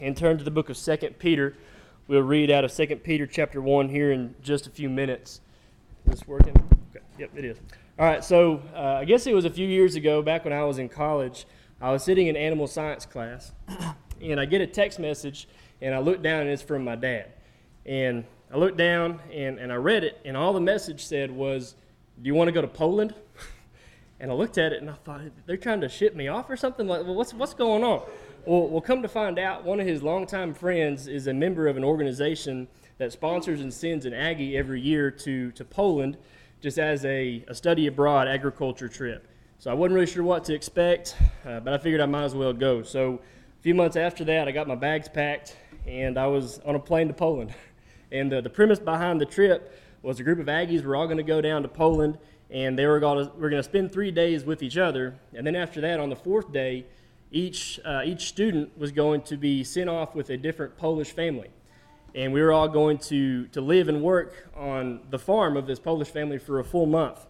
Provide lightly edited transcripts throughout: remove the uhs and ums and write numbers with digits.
and turn to the book of 2 Peter. We'll read out of 2 Peter chapter 1 here in just a few minutes. Is this working? Okay. Yep, it is. All right, so I guess it was a few years ago, back when I was in college, I was sitting in animal science class, and I get a text message, and I look down, and it's from my dad. And I looked down, and I read it, and all the message said was, "Do you want to go to Poland?" And I looked at it, and I thought, they're trying to ship me off or something? Like, well, what's going on? Well, come to find out, one of his longtime friends is a member of an organization that sponsors and sends an Aggie every year to Poland, just as a study abroad agriculture trip. So I wasn't really sure what to expect, but I figured I might as well go. So a few months after that, I got my bags packed, and I was on a plane to Poland. And the premise behind the trip was a group of Aggies were all going to go down to Poland, and we're going to spend 3 days with each other. And then after that, on the fourth day, each student was going to be sent off with a different Polish family. And we were all going to live and work on the farm of this Polish family for a full month.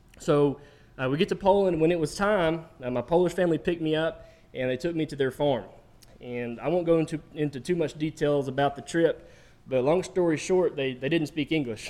So we get to Poland, and when it was time, my Polish family picked me up, and they took me to their farm. And I won't go into too much details about the trip, but long story short, they didn't speak English.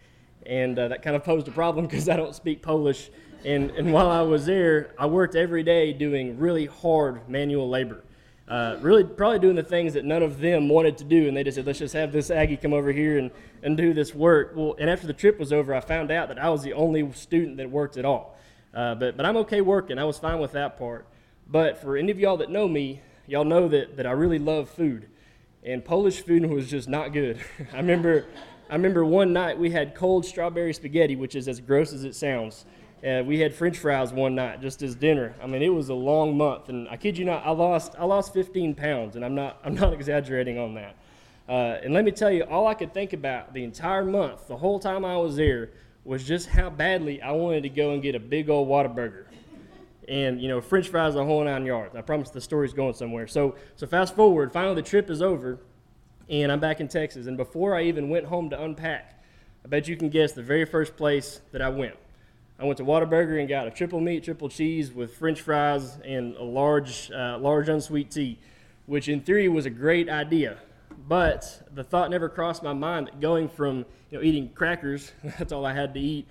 And that kind of posed a problem because I don't speak Polish. And while I was there, I worked every day doing really hard manual labor. Really probably doing the things that none of them wanted to do, and they just said, let's just have this Aggie come over here and do this work. Well, and after the trip was over, I found out that I was the only student that worked at all. But I'm okay working. I was fine with that part. But for any of y'all that know me, y'all know that I really love food. And Polish food was just not good. I remember one night we had cold strawberry spaghetti, which is as gross as it sounds. We had French fries one night just as dinner. I mean, it was a long month, and I kid you not, I lost 15 pounds, and I'm not exaggerating on that. And let me tell you, all I could think about the entire month, the whole time I was there, was just how badly I wanted to go and get a big old Whataburger. And, French fries the whole 9 yards. I promise the story's going somewhere. So fast forward, finally the trip is over, and I'm back in Texas. And before I even went home to unpack, I bet you can guess the very first place that I went. I went to Whataburger and got a triple meat, triple cheese with French fries and a large unsweet tea, which in theory was a great idea. But the thought never crossed my mind that going from eating crackers, that's all I had to eat,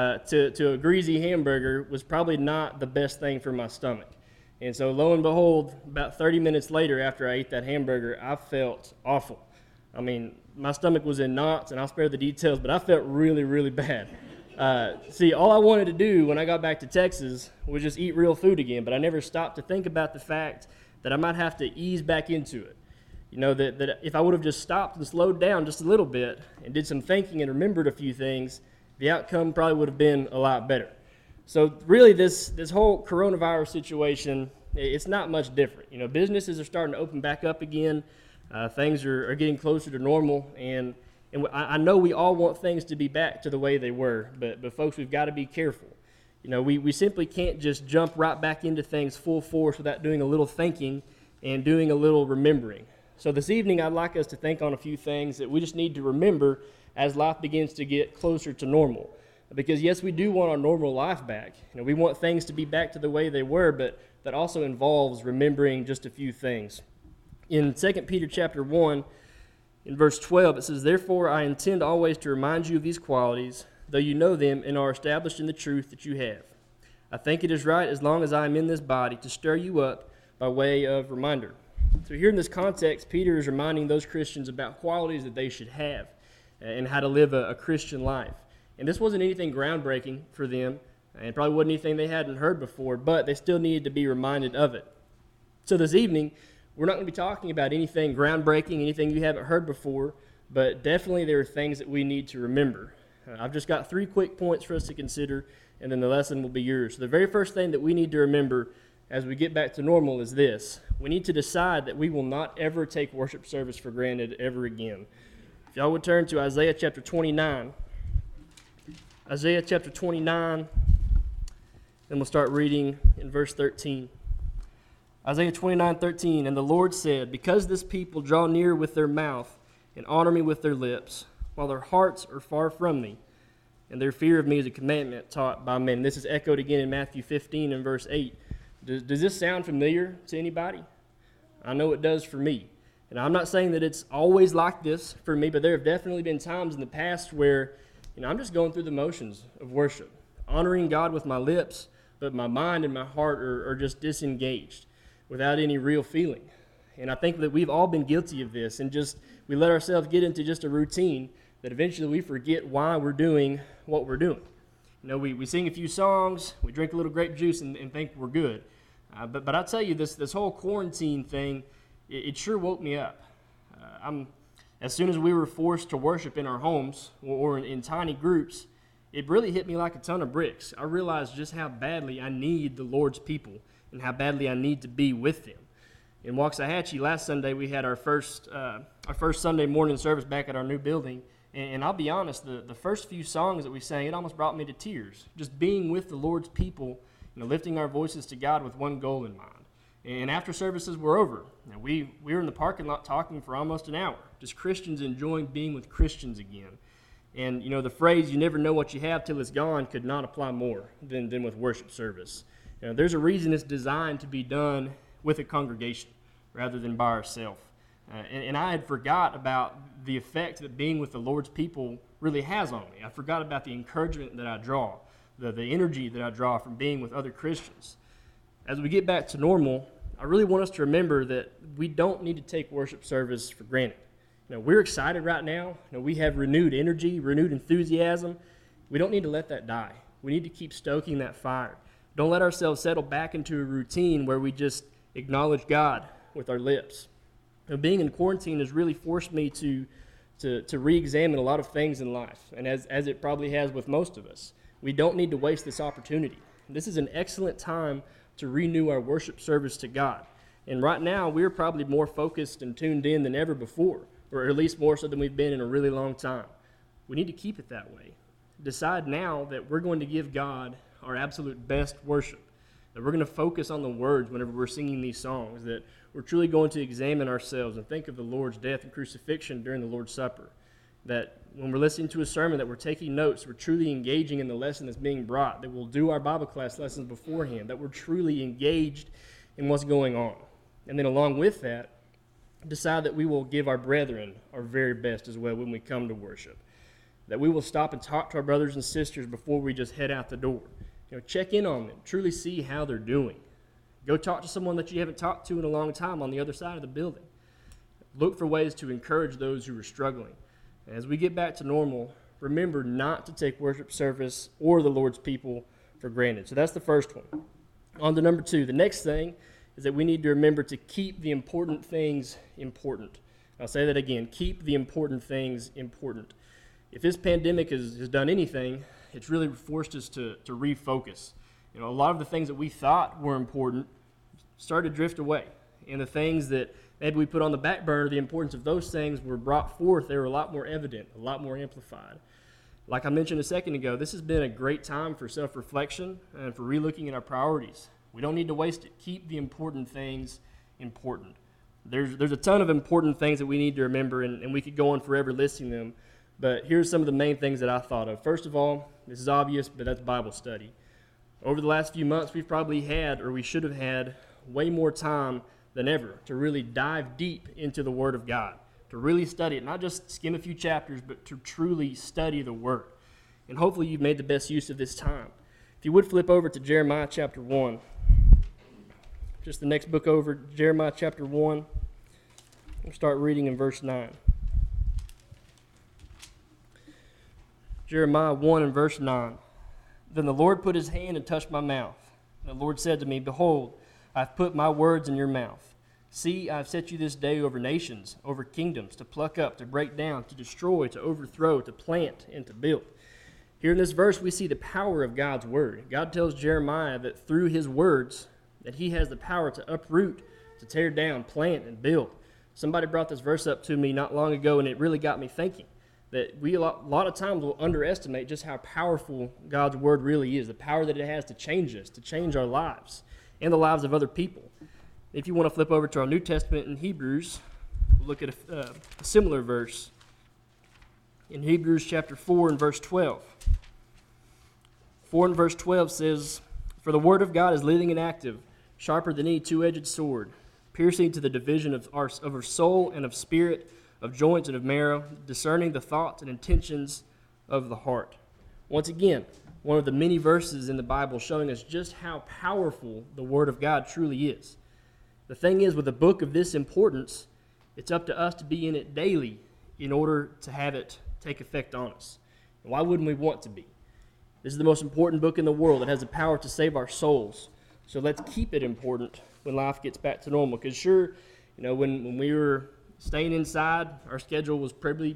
to a greasy hamburger was probably not the best thing for my stomach. And so lo and behold, about 30 minutes later after I ate that hamburger, I felt awful. I mean, my stomach was in knots, and I'll spare the details, but I felt really, really bad. See, all I wanted to do when I got back to Texas was just eat real food again, but I never stopped to think about the fact that I might have to ease back into it. That if I would have just stopped and slowed down just a little bit and did some thinking and remembered a few things, the outcome probably would have been a lot better. So really this whole coronavirus situation, it's not much different. Businesses are starting to open back up again. Things are getting closer to normal, and I know we all want things to be back to the way they were, but folks, we've got to be careful. We simply can't just jump right back into things full force without doing a little thinking and doing a little remembering. So this evening, I'd like us to think on a few things that we just need to remember as life begins to get closer to normal. Because yes, we do want our normal life back. We want things to be back to the way they were, but that also involves remembering just a few things. In 2 Peter chapter 1, in verse 12, it says, "Therefore I intend always to remind you of these qualities, though you know them and are established in the truth that you have. I think it is right, as long as I am in this body, to stir you up by way of reminder." So here in this context, Peter is reminding those Christians about qualities that they should have and how to live a Christian life. And this wasn't anything groundbreaking for them, and probably wasn't anything they hadn't heard before, but they still needed to be reminded of it. So this evening, we're not going to be talking about anything groundbreaking, anything you haven't heard before, but definitely there are things that we need to remember. I've just got 3 quick points for us to consider, and then the lesson will be yours. So the very first thing that we need to remember as we get back to normal is this. We need to decide that we will not ever take worship service for granted ever again. If y'all would turn to Isaiah chapter 29. Isaiah chapter 29, and we'll start reading in verse 13. Isaiah 29:13, "And the Lord said, because this people draw near with their mouth and honor me with their lips, while their hearts are far from me, and their fear of me is a commandment taught by men." This is echoed again in Matthew 15 and verse 8. Does this sound familiar to anybody? I know it does for me. And I'm not saying that it's always like this for me, but there have definitely been times in the past where, I'm just going through the motions of worship, honoring God with my lips, but my mind and my heart are just disengaged without any real feeling. And I think that we've all been guilty of this, and we let ourselves get into just a routine that eventually we forget why we're doing what we're doing. We sing a few songs, we drink a little grape juice and think we're good. But I tell you, this whole quarantine thing, it sure woke me up. As soon as we were forced to worship in our homes or in tiny groups, it really hit me like a ton of bricks. I realized just how badly I need the Lord's people and how badly I need to be with them. In Waxahachie, last Sunday, we had our first Sunday morning service back at our new building. And I'll be honest, the first few songs that we sang, it almost brought me to tears. Just being with the Lord's people, lifting our voices to God with one goal in mind. And after services were over, we were in the parking lot talking for almost an hour, just Christians enjoying being with Christians again. And, the phrase, you never know what you have till it's gone, could not apply more than with worship service. There's a reason it's designed to be done with a congregation rather than by ourselves. And I had forgot about the effect that being with the Lord's people really has on me. I forgot about the encouragement that I draw, the energy that I draw from being with other Christians. As we get back to normal, I really want us to remember that we don't need to take worship service for granted. We're excited right now. We have renewed energy, renewed enthusiasm. We don't need to let that die. We need to keep stoking that fire. Don't let ourselves settle back into a routine where we just acknowledge God with our lips. Being in quarantine has really forced me to re-examine a lot of things in life, and as it probably has with most of us. We don't need to waste this opportunity. This is an excellent time to renew our worship service to God. And right now, we're probably more focused and tuned in than ever before, or at least more so than we've been in a really long time. We need to keep it that way. Decide now that we're going to give God our absolute best worship, that we're going to focus on the words whenever we're singing these songs, that we're truly going to examine ourselves and think of the Lord's death and crucifixion during the Lord's Supper, that when we're listening to a sermon, that we're taking notes, we're truly engaging in the lesson that's being brought, that we'll do our Bible class lessons beforehand, that we're truly engaged in what's going on. And then along with that, decide that we will give our brethren our very best as well when we come to worship, that we will stop and talk to our brothers and sisters before we just head out the door. Check in on them, truly see how they're doing. Go talk to someone that you haven't talked to in a long time on the other side of the building. Look for ways to encourage those who are struggling. As we get back to normal, remember not to take worship service or the Lord's people for granted. So that's the first one. On to number 2. The next thing is that we need to remember to keep the important things important. I'll say that again. Keep the important things important. If this pandemic has done anything, it's really forced us to refocus. A lot of the things that we thought were important started to drift away. And the things that maybe we put on the back burner, the importance of those things were brought forth. They were a lot more evident, a lot more amplified. Like I mentioned a second ago, this has been a great time for self-reflection and for relooking at our priorities. We don't need to waste it. Keep the important things important. There's a ton of important things that we need to remember, and we could go on forever listing them. But here's some of the main things that I thought of. First of all, this is obvious, but that's Bible study. Over the last few months, we've probably had, or we should have had, way more time than ever to really dive deep into the Word of God, to really study it, not just skim a few chapters, but to truly study the Word. And hopefully you've made the best use of this time. If you would flip over to Jeremiah chapter 1, just the next book over, Jeremiah chapter 1, we'll start reading in verse 9. Jeremiah 1 and verse 9. Then the Lord put his hand and touched my mouth. And the Lord said to me, Behold, I have put my words in your mouth. See, I have set you this day over nations, over kingdoms, to pluck up, to break down, to destroy, to overthrow, to plant, and to build. Here in this verse, we see the power of God's word. God tells Jeremiah that through his words, that he has the power to uproot, to tear down, plant, and build. Somebody brought this verse up to me not long ago, and it really got me thinking that we a lot of times will underestimate just how powerful God's word really is, the power that it has to change us, to change our lives and the lives of other people. If you want to flip over to our New Testament in Hebrews, we'll look at a similar verse in Hebrews chapter 4 and verse 12. 4 and verse 12 says, For the word of God is living and active, sharper than any two-edged sword, piercing to the division of our soul and of spirit, of joints and of marrow, discerning the thoughts and intentions of the heart. Once again, one of the many verses in the Bible showing us just how powerful the Word of God truly is. The thing is, with a book of this importance, it's up to us to be in it daily in order to have it take effect on us. And why wouldn't we want to be? This is the most important book in the world. It has the power to save our souls. So let's keep it important when life gets back to normal. Because sure, when we were staying inside, our schedule was probably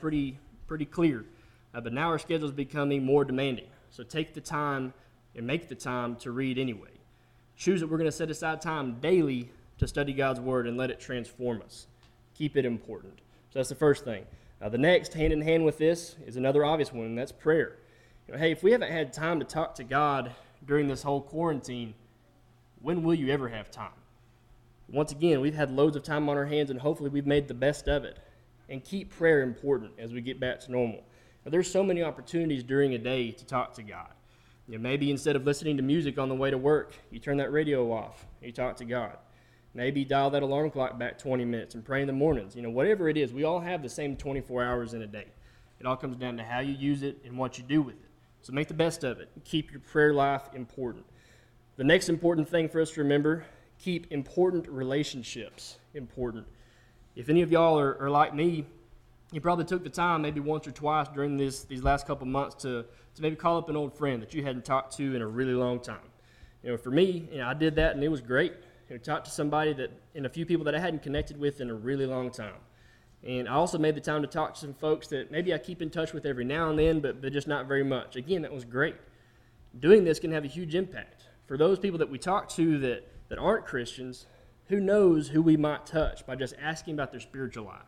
pretty clear. But now our schedule is becoming more demanding. So take the time and make the time to read anyway. Choose that we're going to set aside time daily to study God's Word and let it transform us. Keep it important. So that's the first thing. The next, hand in hand with this, is another obvious one, and that's prayer. Hey, if we haven't had time to talk to God during this whole quarantine, when will you ever have time? Once again, we've had loads of time on our hands, and hopefully we've made the best of it. And keep prayer important as we get back to normal. Now, there's so many opportunities during a day to talk to God. Maybe instead of listening to music on the way to work, you turn that radio off and you talk to God. Maybe dial that alarm clock back 20 minutes and pray in the mornings. Whatever it is, we all have the same 24 hours in a day. It all comes down to how you use it and what you do with it. So make the best of it. Keep your prayer life important. The next important thing for us to remember, keep important relationships important. If any of y'all are like me, you probably took the time maybe once or twice during these last couple months to maybe call up an old friend that you hadn't talked to in a really long time. For me, I did that and it was great. Talked to somebody and a few people that I hadn't connected with in a really long time. And I also made the time to talk to some folks that maybe I keep in touch with every now and then, but just not very much. Again, that was great. Doing this can have a huge impact. For those people that we talk to that aren't Christians, who knows who we might touch by just asking about their spiritual life.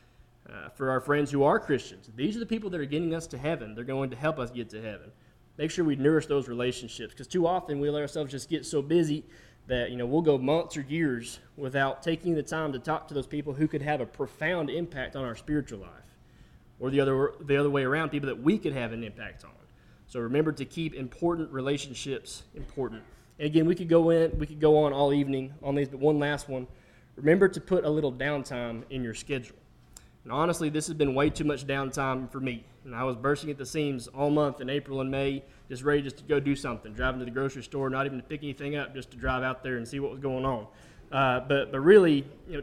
For our friends who are Christians, these are the people that are getting us to heaven. They're going to help us get to heaven. Make sure we nourish those relationships, because too often we let ourselves just get so busy that we'll go months or years without taking the time to talk to those people who could have a profound impact on our spiritual life, or the other way around, people that we could have an impact on. So remember to keep important relationships important. And again, we could go on all evening on these, but one last one. Remember to put a little downtime in your schedule. And honestly, this has been way too much downtime for me. And I was bursting at the seams all month in April and May, just ready to go do something, driving to the grocery store, not even to pick anything up, just to drive out there and see what was going on. But really,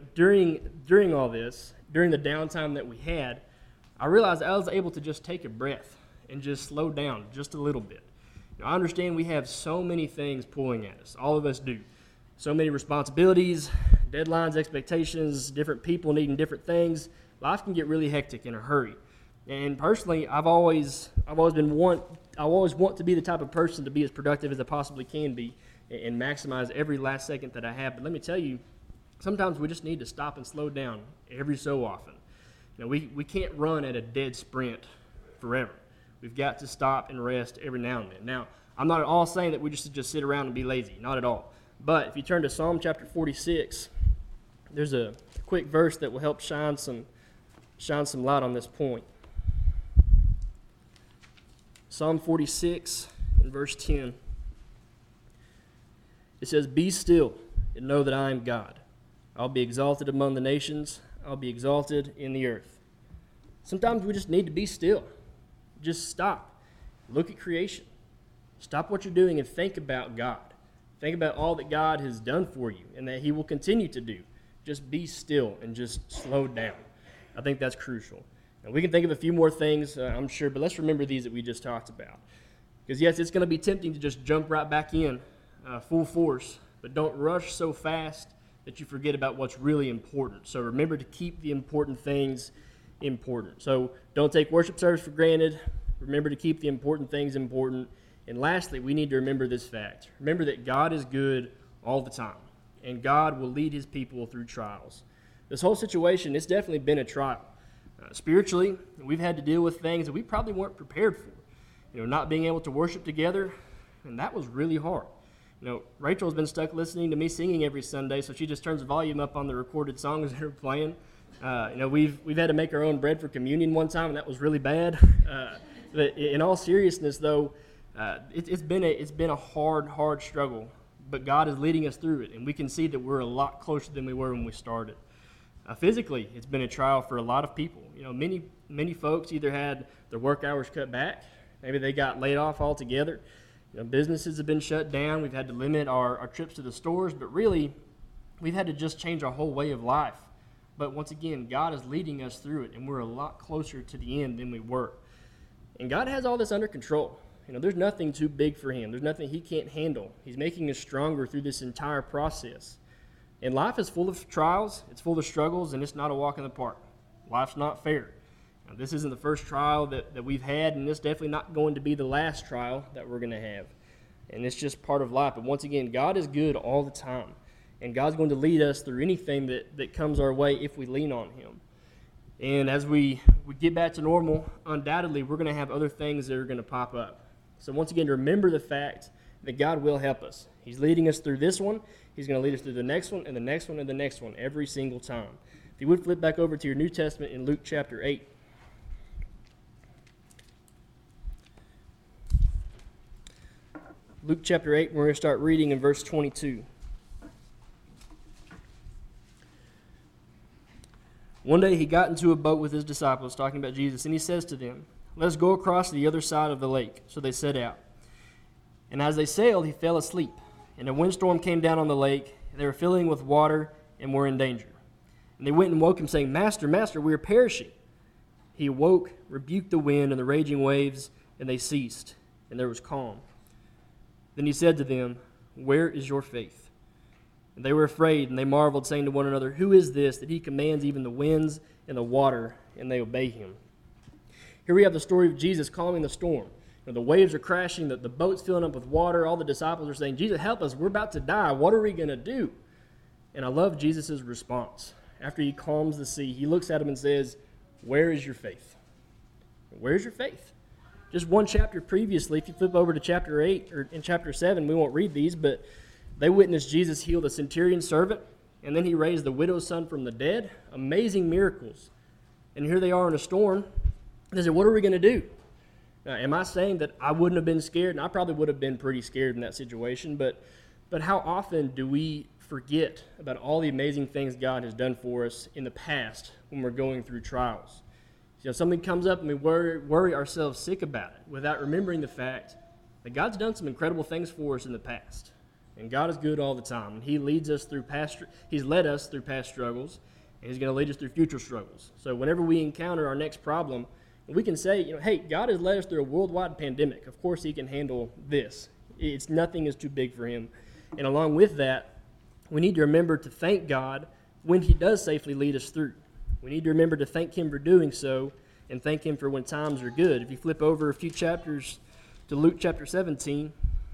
during all this, during the downtime that we had, I realized I was able to just take a breath and just slow down just a little bit. I understand we have so many things pulling at us. All of us do. So many responsibilities, deadlines, expectations, different people needing different things. Life can get really hectic in a hurry. And personally, I always want to be the type of person to be as productive as I possibly can be and maximize every last second that I have. But let me tell you, sometimes we just need to stop and slow down every so often. We can't run at a dead sprint forever. We've got to stop and rest every now and then. Now, I'm not at all saying that we just sit around and be lazy. Not at all. But if you turn to Psalm chapter 46, there's a quick verse that will help shine some light on this point. Psalm 46 and verse 10. It says, "Be still and know that I am God. I'll be exalted among the nations. I'll be exalted in the earth." Sometimes we just need to be still. Just stop. Look at creation. Stop what you're doing and think about God. Think about all that God has done for you and that He will continue to do. Just be still and just slow down. I think that's crucial. Now, we can think of a few more things, I'm sure, but let's remember these that we just talked about. Because, yes, it's going to be tempting to just jump right back in full force, but don't rush so fast that you forget about what's really important. So remember to keep the important things important. So don't take worship service for granted. Remember to keep the important things important. And lastly, we need to remember this fact. Remember that God is good all the time, and God will lead His people through trials. This whole situation, it's definitely been a trial. Spiritually, we've had to deal with things that we probably weren't prepared for. Not being able to worship together, and that was really hard. Rachel's been stuck listening to me singing every Sunday, so she just turns the volume up on the recorded songs that are playing. We've had to make our own bread for communion one time, and that was really bad. But in all seriousness, though, it's been a hard struggle but God is leading us through it, and we can see that we're a lot closer than we were when we started. Physically, it's been a trial for a lot of people. Many folks either had their work hours cut back, maybe they got laid off altogether. Businesses have been shut down. We've had to limit our trips to the stores, but really, we've had to just change our whole way of life. But once again, God is leading us through it, and we're a lot closer to the end than we were. And God has all this under control. There's nothing too big for him. There's nothing he can't handle. He's making us stronger through this entire process. And life is full of trials, it's full of struggles, and it's not a walk in the park. Life's not fair. This isn't the first trial that we've had, and it's definitely not going to be the last trial that we're going to have. And it's just part of life. But once again, God is good all the time. And God's going to lead us through anything that comes our way if we lean on him. And as we get back to normal, undoubtedly, we're going to have other things that are going to pop up. So once again, remember the fact that God will help us. He's leading us through this one. He's going to lead us through the next one, and the next one, and the next one, every single time. If you would flip back over to your New Testament in Luke chapter 8. Luke chapter 8, we're going to start reading in verse 22. One day he got into a boat with his disciples, talking about Jesus, and he says to them, "Let us go across to the other side of the lake." So they set out. And as they sailed, he fell asleep. And a windstorm came down on the lake, and they were filling with water and were in danger. And they went and woke him, saying, "Master, Master, we are perishing." He awoke, rebuked the wind and the raging waves, and they ceased, and there was calm. Then he said to them, "Where is your faith?" And they were afraid, and they marveled, saying to one another, "Who is this, that he commands even the winds and the water, and they obey him?" Here we have the story of Jesus calming the storm. The waves are crashing, the boat's filling up with water. All the disciples are saying, "Jesus, help us, we're about to die. What are we going to do?" And I love Jesus' response. After he calms the sea, he looks at him and says, "Where is your faith?" Where's your faith? Just one chapter previously, if you flip over to chapter 8, or in chapter 7, we won't read these, but they witnessed Jesus heal the centurion's servant, and then he raised the widow's son from the dead. Amazing miracles. And here they are in a storm. They said, "What are we going to do?" Now, am I saying that I wouldn't have been scared? And I probably would have been pretty scared in that situation, but how often do we forget about all the amazing things God has done for us in the past when we're going through trials? Something comes up and we worry ourselves sick about it without remembering the fact that God's done some incredible things for us in the past. And God is good all the time. And he leads us through He's led us through past struggles, and he's going to lead us through future struggles. So whenever we encounter our next problem, we can say, hey, God has led us through a worldwide pandemic. Of course he can handle this. Nothing is too big for him. And along with that, we need to remember to thank God when he does safely lead us through. We need to remember to thank him for doing so and thank him for when times are good. If you flip over a few chapters to Luke chapter 17,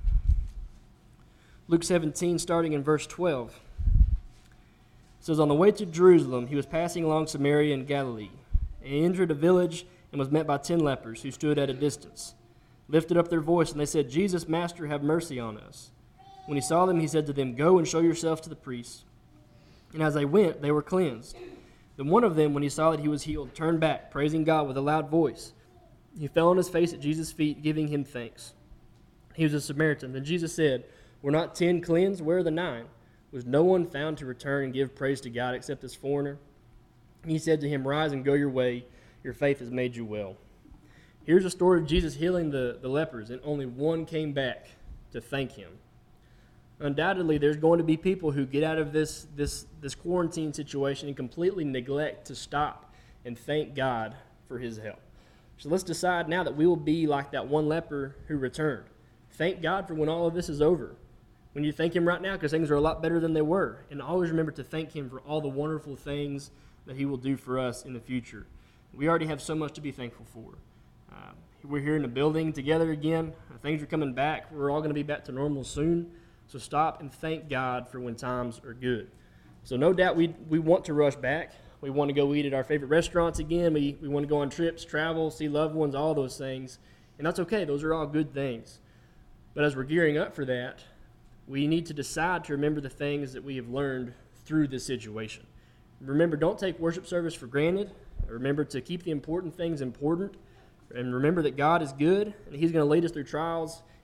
Luke 17 starting in verse 12, it says, "On the way to Jerusalem, he was passing along Samaria and Galilee. And he entered a village and was met by 10 lepers who stood at a distance, lifted up their voice, and they said, 'Jesus, Master, have mercy on us.' When he saw them, he said to them, 'Go and show yourselves to the priests.' And as they went, they were cleansed. Then one of them, when he saw that he was healed, turned back, praising God with a loud voice. He fell on his face at Jesus' feet, giving him thanks. He was a Samaritan. Then Jesus said, 'Were not 10 cleansed? Where are the 9? Was no one found to return and give praise to God except this foreigner?' He said to him, 'Rise and go your way. Your faith has made you well.'" Here's a story of Jesus healing the lepers, and only one came back to thank him. Undoubtedly, there's going to be people who get out of this quarantine situation and completely neglect to stop and thank God for his help. So let's decide now that we will be like that one leper who returned. Thank God for when all of this is over. When you thank him right now, because things are a lot better than they were. And always remember to thank him for all the wonderful things that he will do for us in the future. We already have so much to be thankful for. We're here in the building together again. Things are coming back. We're all going to be back to normal soon. So stop and thank God for when times are good. So no doubt we want to rush back. We want to go eat at our favorite restaurants again. We want to go on trips, travel, see loved ones, all those things. And that's okay. Those are all good things. But as we're gearing up for that, we need to decide to remember the things that we have learned through this situation. Remember, don't take worship service for granted. Remember to keep the important things important. And remember that God is good, and he's going to lead us through trials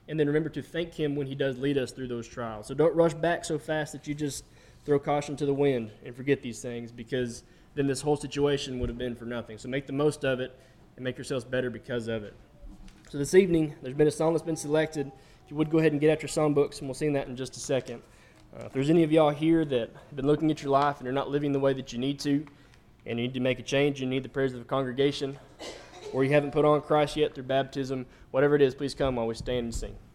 and then remember to thank Him when He does lead us through those trials. So don't rush back so fast that you just throw caution to the wind and forget these things, because then this whole situation would have been for nothing. So make the most of it and make yourselves better because of it. So this evening, there's been a song that's been selected. If you would go ahead and get out your songbooks, and we'll sing that in just a second. If there's any of y'all here that have been looking at your life and you're not living the way that you need to, and you need to make a change, you need the prayers of the congregation, or you haven't put on Christ yet through baptism, whatever it is, please come while we stand and sing.